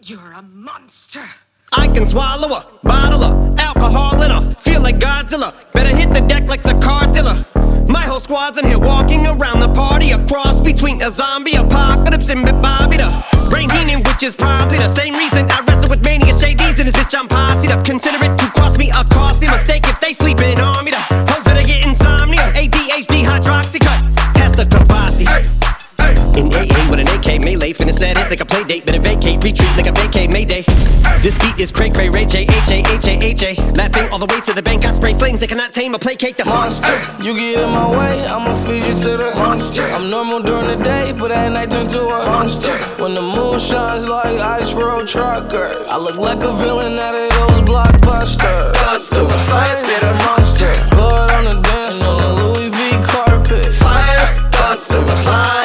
You're a monster. I can swallow a bottle of alcohol in her. Feel like Godzilla. Better hit the deck like the car dealer. My whole squad's in here walking around the party. A cross between a zombie apocalypse and Bobby the Brain Heenan, which is probably the same reason I wrestle with mania shades in this bitch. I'm posse up. Consider it to cost me a costly mistake if they sleeping on me. The hoes better get insomnia. ADHD hydroxy cut past the Kavasi. In AA with an AK melee, finna set it like a play date. Better vacate, retreat like a vacate Mayday. This beat is cray cray, Ray J, H-A-H-A-H-A. Laughing all the way to the bank, I spray flames. They cannot tame or placate the monster. You get in my way, I'ma feed you to the monster. I'm normal during the day, but at night turn to a monster. When the moon shines like ice road truckers, I look like a villain out of those blockbusters. Godzilla, fire spitter, monster. Blood on the dance on the Louis V carpet. Fire, Godzilla, fire.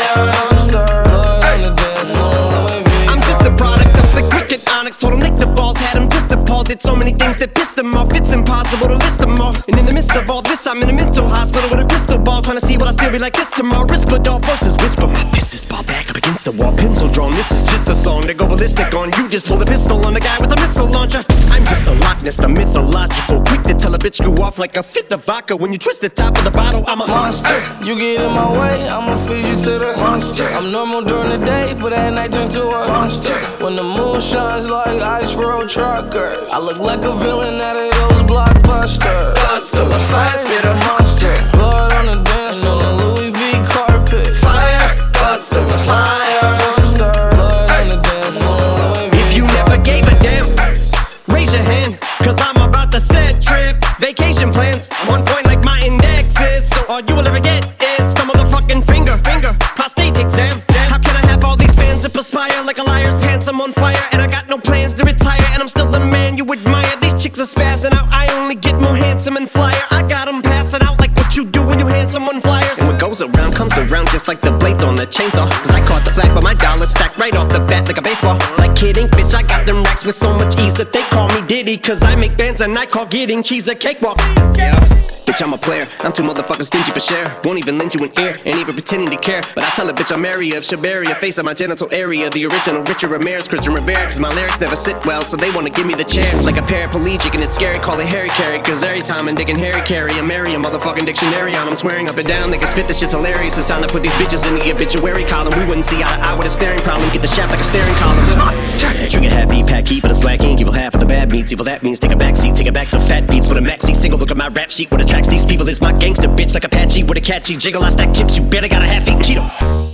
Told him lick the balls, had him just appalled. Did so many things that pissed him off, it's impossible to list them all. And in the midst of all this, I'm in a mental hospital with a crystal ball, trying to see what I'll still be like this tomorrow. Risperdal versus Whisper. My fist is ball back up against the wall, pencil drawn. This is just a song to go ballistic on. You just pull a pistol on the guy with a missile launcher. I'm just a Loch Ness, the mythological. Quick to tell a bitch go off like a fifth of vodka. When you twist the top of the bottle, I'm a monster. You get in my way, I'ma feed you to the monster. I'm normal during the day, but at night turn to a monster. When the moon shines like ice road truckers, I look like a villain out of those blockbusters. Godzilla, fire spitter, monster. Blood on the dance on the Louis V carpet. Fire, Godzilla, fire. Monster. Blood on the dance on the Louis V. If you never gave a damn, raise your hand, cause I'm about to set trip. Vacation plans, on point like my index is. So all you will ever get is the motherfucking finger. Prostate exam. How can I have all these fans that perspire like a liar's pants? I'm on fire and I got no plans to retire, and I'm still the man you admire. These chicks are spazzing out, I only get more handsome and flyer. I got them passing out like what you do when you hand someone flyers. And what goes around comes around just like the blades on the chainsaw. Cause I caught the flag but my dollar stacked right off the bat like a baseball. Like Kid Ink, bitch, I got them racks with so much ease that they call me Diddy. Cause I make bands and I call getting cheese a cakewalk. Yeah, bitch, I'm a player, I'm too motherfucking stingy for share. Won't even lend you an ear, ain't even pretending to care. But I tell a bitch I'm area of Shabaria, face on my genital area. The original Richard Ramirez, Christian Rivera. Cause my lyrics never sit well, so they wanna give me the chair. Like a paraplegic and it's scary, call it Harry Carry. Cause every time I'm digging Harry Carry, I'm marry a motherfucking dictionary on. I'm swearing up and down, they can spit this shit's hilarious. It's time to put these bitches in the obituary column. We wouldn't see eye to eye with a staring problem. Get the shaft like a staring column. Trigger happy, pack heat, but it's black ink. Evil half of the bad meats. Evil that means take a backseat, take it back to fat beats with a maxi single. Look at my rap sheet. What attracts these people is my gangster bitch like Apache with a catchy jiggle. I stack chips, you better got a half-eaten Cheeto.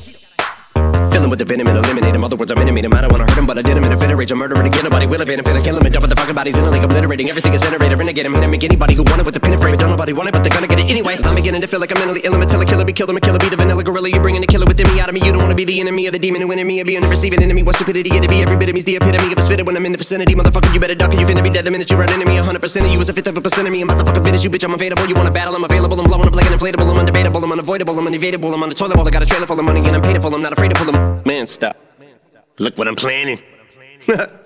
Filling with the venom and eliminate him. Other words, I'm intimate him. I don't wanna hurt him, but I did him in a fit of rage. I'm murdering again, nobody will evade him. Finna kill him and dump the fucking bodies in a lake, obliterating everything is generated. Renegade him, hit him, make anybody who want it with the pin and frame it. Don't nobody want it, but they're gonna get it anyway. Cause I'm beginning to feel like I'm mentally ill. I'm until a killer be killed. I'm a killer, be the vanilla gorilla. You're bringing a killer within me out of me. You don't wanna be the enemy of the demon who in me. Being the receiving enemy. What stupidity it'd be. Every bit of me's the epitome of a spitter when I'm in the vicinity. Motherfucker, you better duck or you finna be dead the minute you run into me. 100% of you is a fifth of a percent of me. I'm about to fucking finish you, bitch. I'm available. You wanna battle? I'm available. I'm blowing up like an inflatable. I'm undebatable. I'm unavoidable. I'm unevadable. I'm on the toilet bowl. I got a trailer full of money and I'm paid for. I'm not afraid to pull them. Man, stop. Look what I'm planning.